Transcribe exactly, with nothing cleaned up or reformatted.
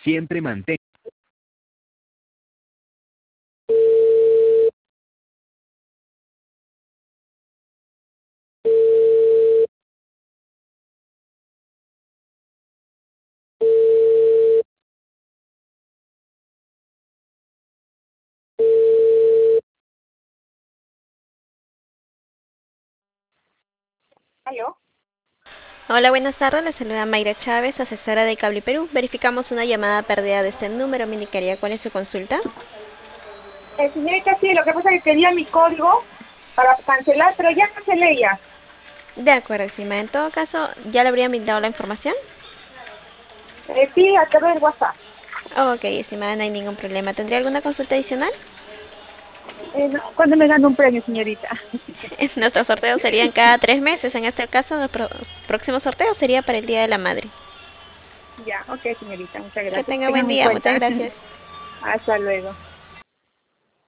Siempre mantén. ¿Aló? Hola, buenas tardes. Les saluda Mayra Chávez, asesora de Cable Perú. Verificamos una llamada perdida de este número. Me indicaría cuál es su consulta. Eh, señorita, sí, lo que pasa es que quería mi código para cancelar, pero ya cancelé ya. De acuerdo, estimada. En todo caso, ¿ya le habrían brindado la información? Eh, sí, a través del WhatsApp. Ok, estimada, no hay ningún problema. ¿Tendría alguna consulta adicional? Eh, no, ¿cuándo me gano un premio, señorita? Nuestros sorteos serían cada tres meses. En este caso, nuestro próximo sorteo sería para el Día de la Madre. Ya, ok, señorita, muchas Que gracias. tenga buen Ténganme en día. Muchas cuenta. gracias. Hasta luego.